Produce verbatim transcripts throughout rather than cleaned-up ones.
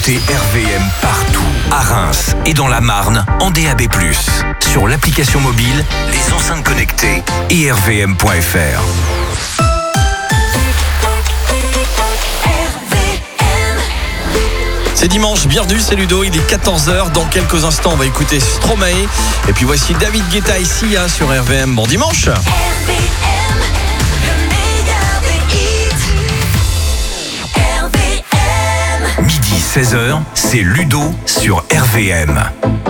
écoutez R V M partout, à Reims et dans la Marne, en D A B plus, sur l'application mobile, les enceintes connectées et r v m point f r. C'est dimanche, bienvenue, c'est Ludo, il est quatorze heures. Dans quelques instants, on va écouter Stromae. Et puis voici David Guetta ici hein, sur R V M. Bon dimanche. R V M, le meilleur des hits. R V M. Midi seize heures, c'est Ludo sur R V M.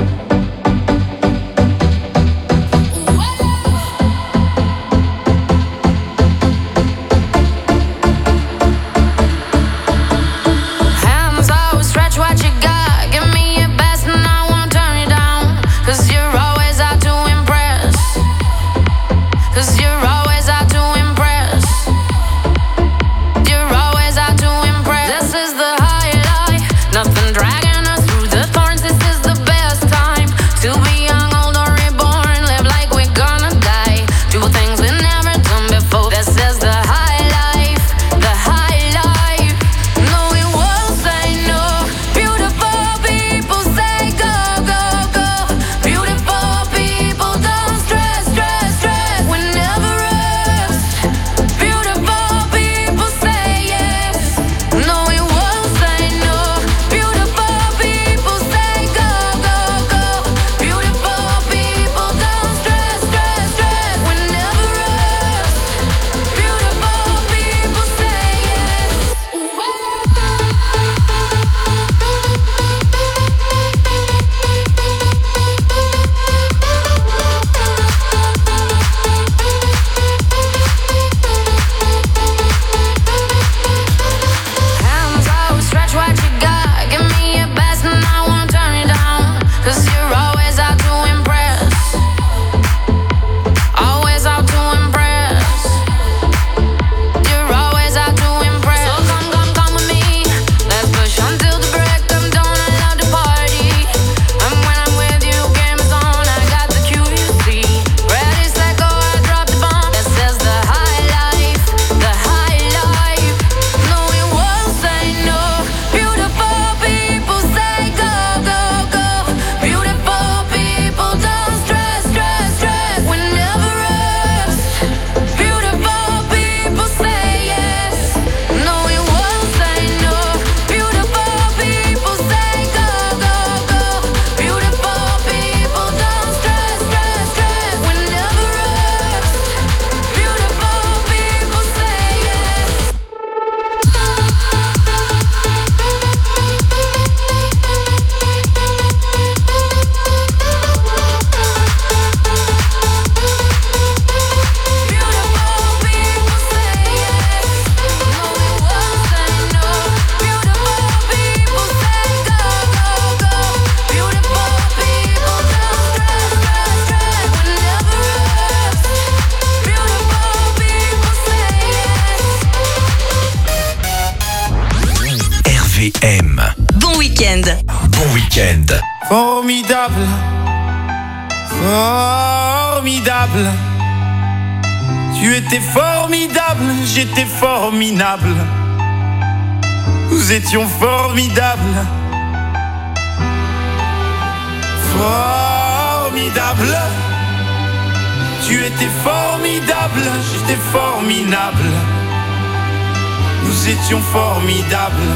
Bon week-end. Bon week-end. Formidable. Formidable. Tu étais formidable, j'étais formidable. Nous étions formidables. Formidable. Tu étais formidable, j'étais formidable. Nous étions formidables.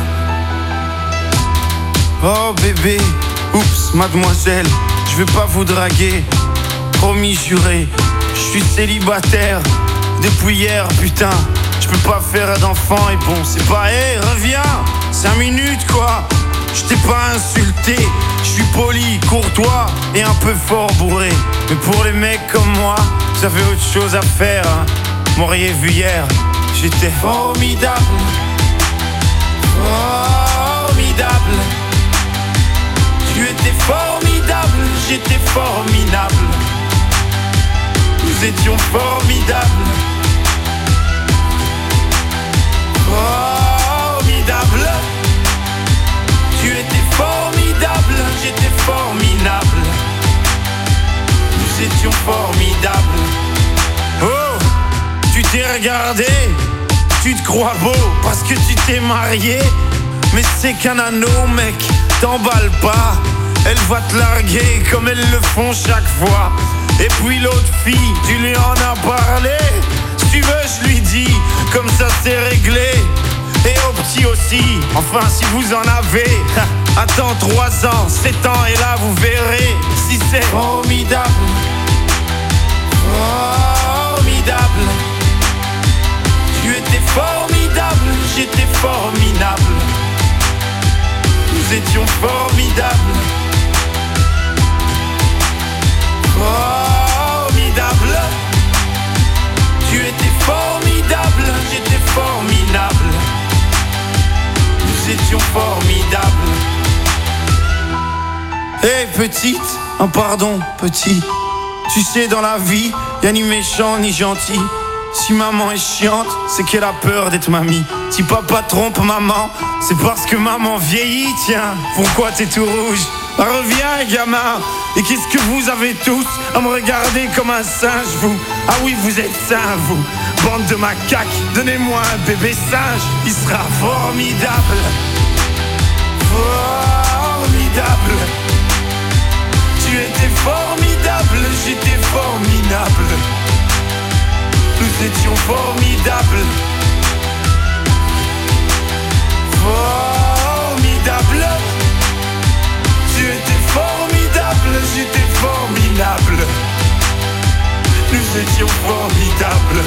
Oh bébé, oups, mademoiselle, je veux pas vous draguer. Promis, juré, je suis célibataire depuis hier, putain. Je peux pas faire d'enfant et bon, c'est pas, hé, hey, reviens, cinq minutes quoi. Je t'ai pas insulté, je suis poli, courtois et un peu fort bourré. Mais pour les mecs comme moi, vous avez autre chose à faire, hein. M'auriez vu hier, j'étais formidable. Formidable. Tu étais formidable, j'étais formidable. Nous étions formidables. Formidable. Tu étais formidable, j'étais formidable. Nous étions formidables. Oh, tu t'es regardé, tu te crois beau parce que tu t'es marié. Mais c'est qu'un anneau mec, t'emballe pas. Elle va te larguer comme elles le font chaque fois. Et puis l'autre fille, tu lui en as parlé. Si tu veux je lui dis, comme ça c'est réglé. Et au petit aussi, enfin si vous en avez. Attends trois ans, sept ans et là vous verrez si c'est formidable. Formidable. Tu étais formidable, j'étais formidable. Nous étions formidables. Formidable. Tu étais formidable, j'étais formidable. Nous étions formidables. Hé hey, petite, un pardon petit. Tu sais dans la vie, y'a ni méchant ni gentil. Si maman est chiante, c'est qu'elle a peur d'être mamie. Si papa trompe maman, c'est parce que maman vieillit. Tiens, pourquoi t'es tout rouge? Bah, reviens gamin. Et qu'est-ce que vous avez tous à me regarder comme un singe vous? Ah oui vous êtes sains vous, bande de macaques. Donnez-moi un bébé singe, il sera formidable. Formidable. Tu étais formidable, j'étais formidable. Nous étions formidables. Formidable. Tu étais formidable, j'étais formidable. Nous étions formidables.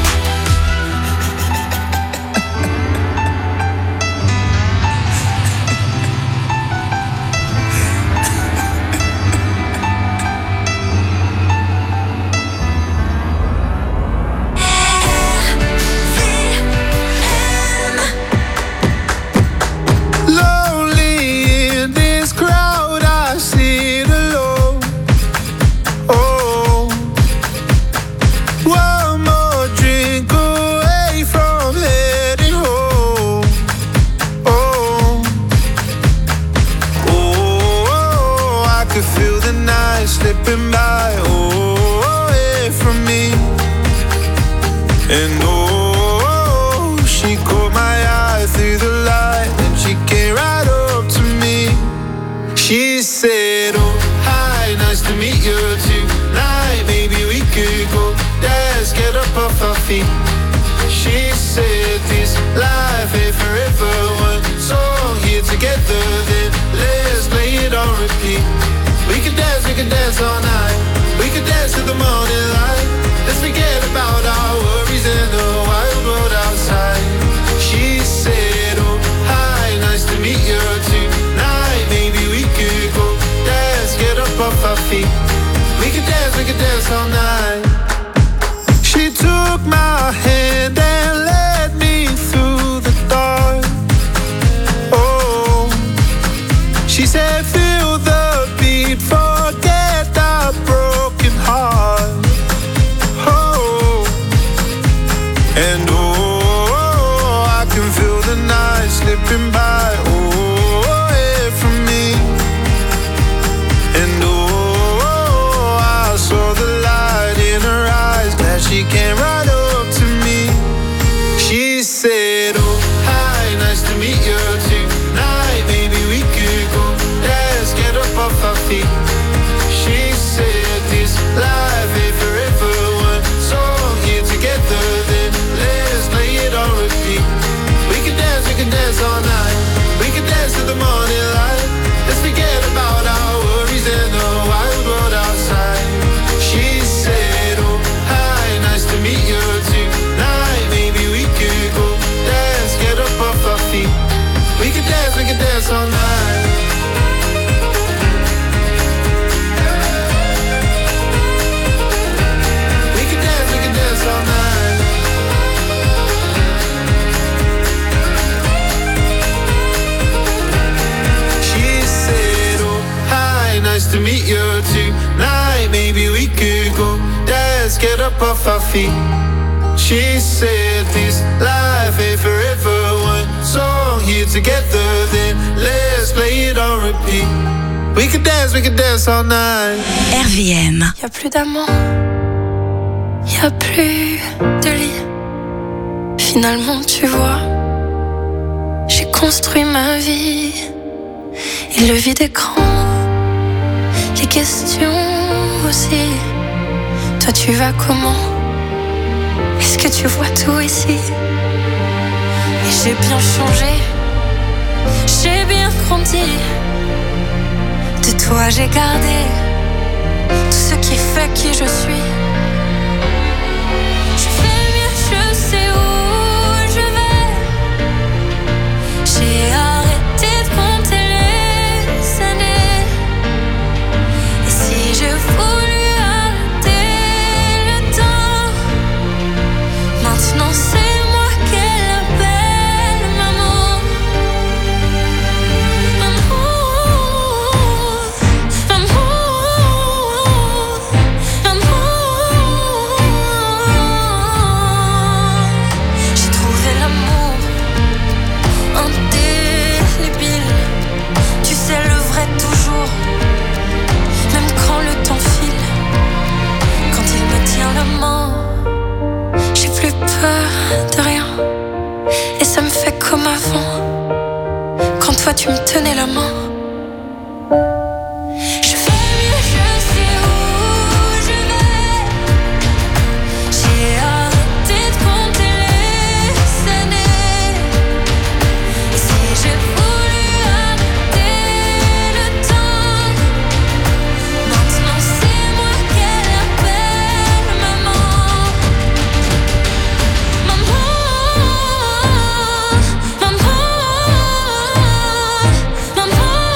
And oh, she caught my eye through the light, and she came right up to me. She said, oh, hi, nice to meet you tonight. Maybe we could go dance, get up off our feet. She said, this life ain't forever. One song here together, then let's play it on repeat. We could dance, we could dance all night. We could dance to the morning light. Let's forget about our worries in the wild world outside. She said, oh, hi, nice to meet you tonight. Maybe we could go dance, get up off our feet. We could dance, we could dance all night. She took my hand and led me through the dark. Oh, she said, feel the beat, forget the broken heart. And oh, I can feel the night slipping by, oh, away from me. And oh, I saw the light in her eyes, glad she came right up to me. She said, oh, hi, nice to meet you tonight. Maybe we could go dance, get up off our feet. She said, this life ain't forever. One song here together, then let's play it on repeat. We can dance, we can dance all night. We can dance to the morning light. Let's forget about our worries and the wild world outside. She said, oh, hi, nice to meet you tonight. Maybe we could go dance, get up off our feet. We can dance, we can dance all night. We can dance, we can dance all night. She said, oh, hi, nice to meet you tonight. Maybe we could go dance, get up off our feet. She said, this life ain't forever. One song here together, then let's play it on repeat. We could dance, we could dance all night. R V M. Y'a plus d'amant, y'a plus de lit. Finalement, tu vois, j'ai construit ma vie. Et le vide écran, les questions aussi. Toi tu vas comment? Est-ce que tu vois tout ici? Et j'ai bien changé, j'ai bien grandi. De toi j'ai gardé tout ce qui fait qui je suis. Je fais mieux, je sais où je vais. J'ai arrêté de compter les années. Et si je voulais arrêter le temps, maintenant c'est moi qu'elle appelle maman. Maman, maman, maman. J'ai trouvé l'amour indélébile. Tu sais le vrai toujours, même quand le temps file. Quand il me tient la main, j'ai plus peur de rien. Et ça me fait comme avant, quand toi tu me tenais la main. Je fais mieux, je sais où je vais. J'ai arrêté de compter les années. Et si je voulais arrêter le temps, maintenant c'est moi qu'elle appelle maman. Maman, maman, maman.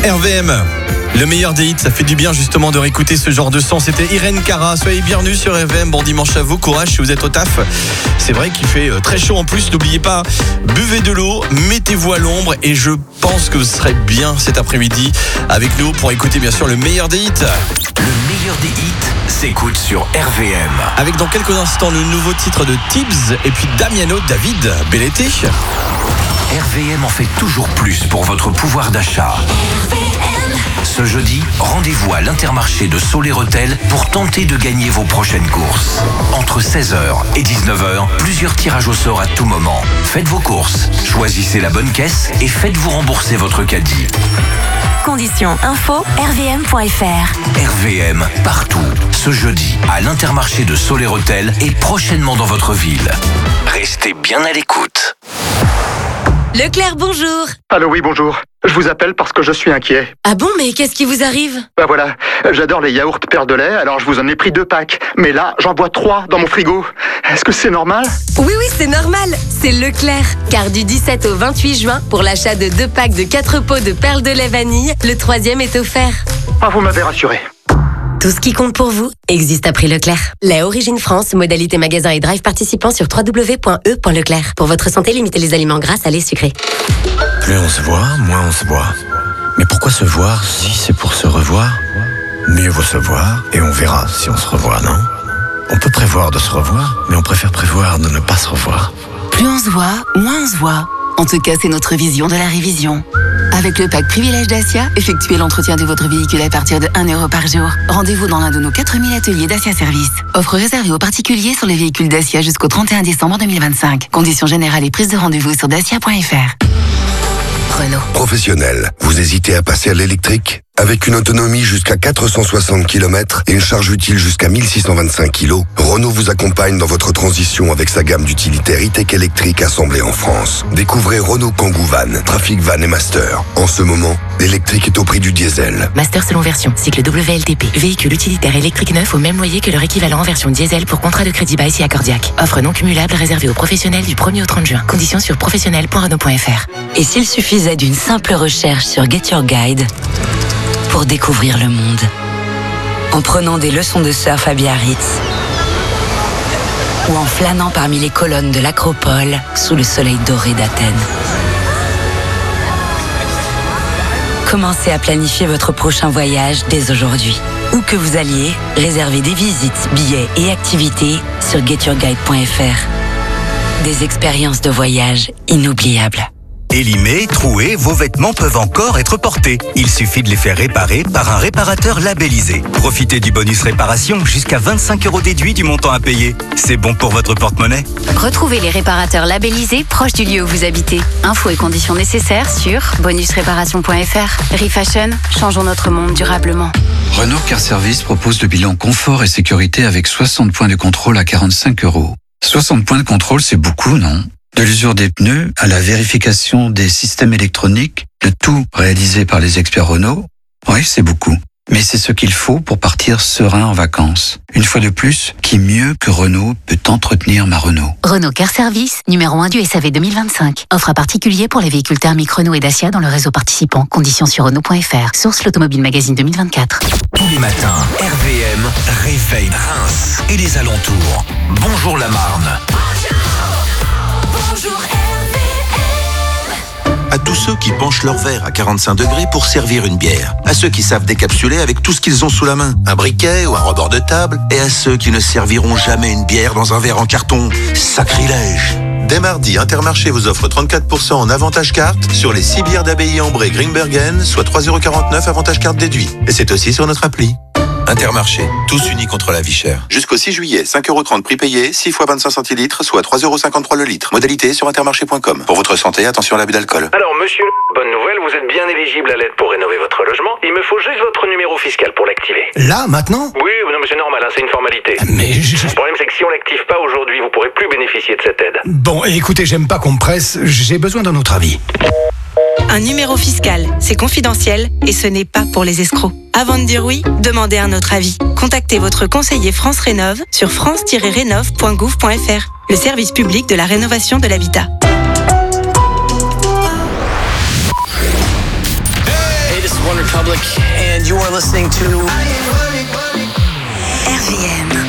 R V M, le meilleur des hits, ça fait du bien justement de réécouter ce genre de son. C'était Irène Cara, soyez bienvenus sur R V M, bon dimanche à vous, courage si vous êtes au taf. C'est vrai qu'il fait très chaud en plus, n'oubliez pas, buvez de l'eau, mettez-vous à l'ombre et je pense que vous serez bien cet après-midi avec nous pour écouter bien sûr le meilleur des hits. Le meilleur des hits s'écoute sur R V M. Avec dans quelques instants le nouveau titre de Tibbs et puis Damiano, David, bel été. R V M en fait toujours plus pour votre pouvoir d'achat. Ce jeudi, rendez-vous à l'Intermarché de Soler-Hôtel pour tenter de gagner vos prochaines courses. Entre seize heures et dix-neuf heures, plusieurs tirages au sort à tout moment. Faites vos courses, choisissez la bonne caisse et faites-vous rembourser votre caddie. Conditions info r v m point f r. R V M, partout. Ce jeudi, à l'Intermarché de Soler-Hôtel et prochainement dans votre ville. Restez bien à l'écoute. Leclerc, bonjour. Allô, oui, bonjour. Je vous appelle parce que je suis inquiet. Ah bon, mais qu'est-ce qui vous arrive? Bah voilà, j'adore les yaourts Père de lait, alors je vous en ai pris deux packs. Mais là, j'en bois trois dans mon frigo. Est-ce que c'est normal? Oui, oui, c'est normal. C'est Leclerc. Car du dix-sept au vingt-huit juin, pour l'achat de deux packs de quatre pots de perles de lait vanille, le troisième est offert. Ah, vous m'avez rassuré. Tout ce qui compte pour vous existe à prix Leclerc. Lait Origine France, modalité magasin et drive participant sur w w w point e point leclerc. Pour votre santé, limitez les aliments gras, salés, sucrés. Plus on se voit, moins on se voit. Mais pourquoi se voir si c'est pour se revoir? Mieux vaut se voir et on verra si on se revoit, non? On peut prévoir de se revoir, mais on préfère prévoir de ne pas se revoir. Plus on se voit, moins on se voit. En tout cas, c'est notre vision de la révision. Avec le pack Privilège Dacia, effectuez l'entretien de votre véhicule à partir de un euro par jour. Rendez-vous dans l'un de nos quatre mille ateliers Dacia Service. Offre réservée aux particuliers sur les véhicules Dacia jusqu'au trente et un décembre deux mille vingt-cinq. Conditions générales et prise de rendez-vous sur dacia point f r. Renault. Professionnel, vous hésitez à passer à l'électrique? Avec une autonomie jusqu'à quatre cent soixante kilomètres et une charge utile jusqu'à mille six cent vingt-cinq kilos, Renault vous accompagne dans votre transition avec sa gamme d'utilitaires e-tech électriques assemblés en France. Découvrez Renault Kangoo Van, Trafic Van et Master. En ce moment, l'électrique est au prix du diesel. Master selon version, cycle W L T P. Véhicule utilitaire électrique neuf au même loyer que leur équivalent en version diesel pour contrat de crédit bail si accordiaque. Offre non cumulable réservée aux professionnels du premier au trente juin. Conditions sur professionnel point renault point f r. Et s'il suffisait d'une simple recherche sur Get Your Guide pour découvrir le monde, en prenant des leçons de surf à Biarritz ou en flânant parmi les colonnes de l'Acropole sous le soleil doré d'Athènes. Commencez à planifier votre prochain voyage dès aujourd'hui. Où que vous alliez, réservez des visites, billets et activités sur get your guide point f r. Des expériences de voyage inoubliables. Élimés, troués, vos vêtements peuvent encore être portés. Il suffit de les faire réparer par un réparateur labellisé. Profitez du bonus réparation jusqu'à vingt-cinq euros déduits du montant à payer. C'est bon pour votre porte-monnaie. Retrouvez les réparateurs labellisés proches du lieu où vous habitez. Infos et conditions nécessaires sur bonus réparation point f r. Refashion, changeons notre monde durablement. Renault Car Service propose le bilan confort et sécurité avec soixante points de contrôle à quarante-cinq euros. soixante points de contrôle, c'est beaucoup, non? De l'usure des pneus à la vérification des systèmes électroniques, le tout réalisé par les experts Renault. Oui, c'est beaucoup. Mais c'est ce qu'il faut pour partir serein en vacances. Une fois de plus, qui mieux que Renault peut entretenir ma Renault? Renault Car Service, numéro un du S A V deux mille vingt-cinq. Offre à particulier pour les véhicules thermiques Renault et Dacia dans le réseau participant. Conditions sur Renault point f r. Source l'Automobile Magazine deux mille vingt-quatre. Tous les matins, R V M réveille Reims et les alentours. Bonjour la Marne. Bonjour R V M. À tous ceux qui penchent leur verre à quarante-cinq degrés pour servir une bière. À ceux qui savent décapsuler avec tout ce qu'ils ont sous la main, un briquet ou un rebord de table. Et à ceux qui ne serviront jamais une bière dans un verre en carton. Sacrilège! Dès mardi, Intermarché vous offre trente-quatre pour cent en avantage carte sur les six bières d'abbaye Ambré Grimbergen, soit trois euros quarante-neuf avantage carte déduit. Et c'est aussi sur notre appli. Intermarché, tous unis contre la vie chère. Jusqu'au six juillet, cinq euros trente prix payé, six fois vingt-cinq centilitres, soit trois euros cinquante-trois le litre. Modalité sur intermarché point com. Pour votre santé, attention à l'abus d'alcool. Alors monsieur, bonne nouvelle, vous êtes bien éligible à l'aide pour rénover votre logement. Il me faut juste votre numéro fiscal pour l'activer. Là, maintenant? Oui, non mais c'est normal, hein, c'est une formalité. Mais je... Le problème c'est que si on l'active pas aujourd'hui, vous pourrez plus bénéficier de cette aide. Bon, écoutez, j'aime pas qu'on me presse, j'ai besoin d'un autre avis. Un numéro fiscal, c'est confidentiel et ce n'est pas pour les escrocs. Avant de dire oui, demandez un autre avis. Contactez votre conseiller France Rénov sur france tiret rénov point gouv point f r, le service public de la rénovation de l'habitat. Et One Republic, and you are listening to R V M.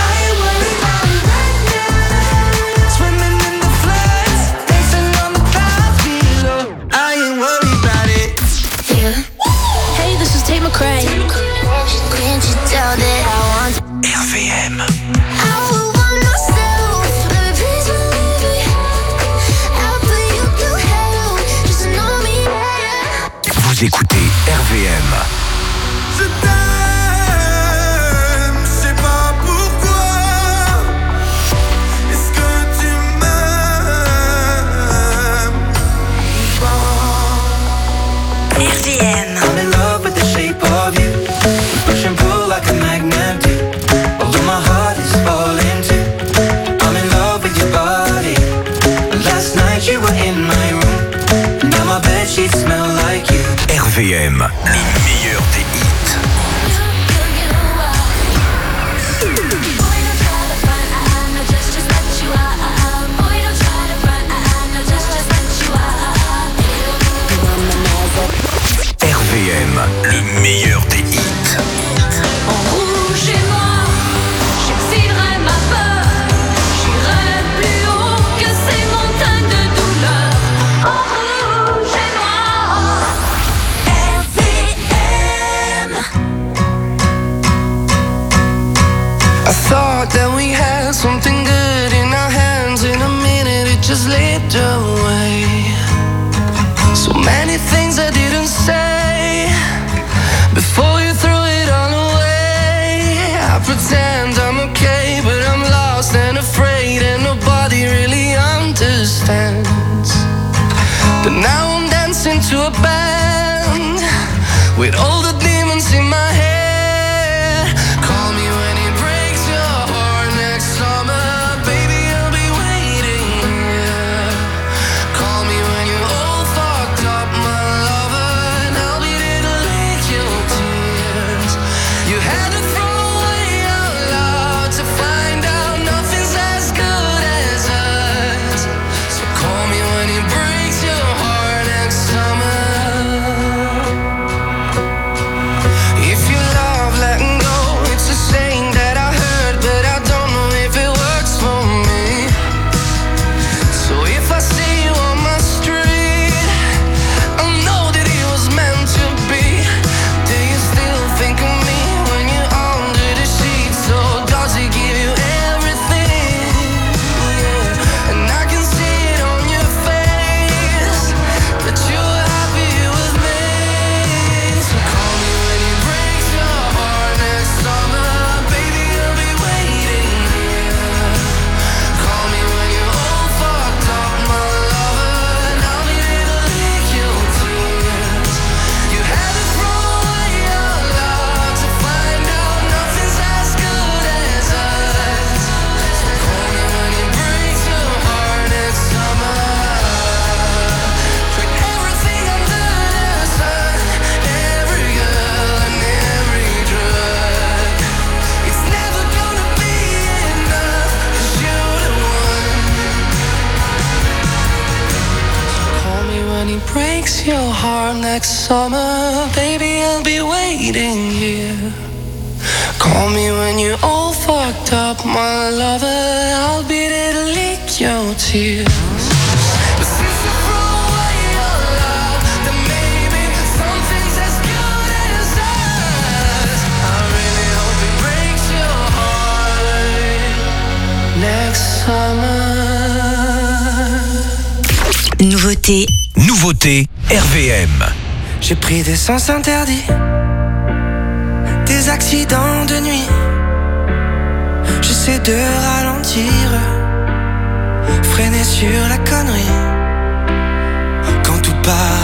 Hey, this is Tate McRae. Can't you tell that I want R V M. I would want myself, baby, please believe me. I'll put you through hell, just to know me, yeah. Vous écoutez R V M. Je t'aime, je sais pas pourquoi. Est-ce que tu m'aimes? R V M. I'm in love with the shape of you. We push and pull like a magnet do. Although my heart is falling too. I'm in love with your body. Last night you were in my room. Now my bedsheets smell like you. R V M, le meilleur des hits. R V M, le meilleur des hits. En rouge et noir, j'exilerai ma peur. J'irai plus haut que ces montagnes de douleur. En rouge et noir, R V M. I thought that we had something good in our hands. In a minute it just slipped away. So many things I didn't say before you threw it all away. I pretend I'm okay, but I'm lost and afraid, and nobody really understands. But now I'm dancing to a band with all the demons in my head. Call me when it breaks your heart next summer, baby, I'll be waiting here. Call me when you're all fucked up, my lover, and I'll be there to lick your tears. You had to throw away our love to find out nothing's as good as us. So call me when it breaks your heart next summer. If you love letting go, it's a saying that I heard, but I don't know if it works for me. So if I see you on my street, I know that it was meant to be. Do you still think of me when you're under the sheets? Or does it give you everything? Yeah. And I can see it on your face that you're happy with me. So call me when it breaks your heart next summer, baby, I'll be waiting here. Call me when you're all fucked up, my lover, and I'll be there to lick your tears. You had to throw away your love to find out nothing's as good as us. So call me when it breaks your heart next summer. Put everything under the sun, every girl and every drug. It's never gonna be enough, 'cause you're the one. Call me when it breaks your heart next summer, baby, I'll be waiting here. Call me when you're all fucked up, my lover, I'll be there to lick your tears. But since you threw away your love, then maybe something's as good as us. I really hope it breaks your heart next summer. Nouveauté. Nouveauté R V M. J'ai pris des sens interdits, des accidents de nuit. J'essaie de ralentir, freiner sur la connerie. Quand tout part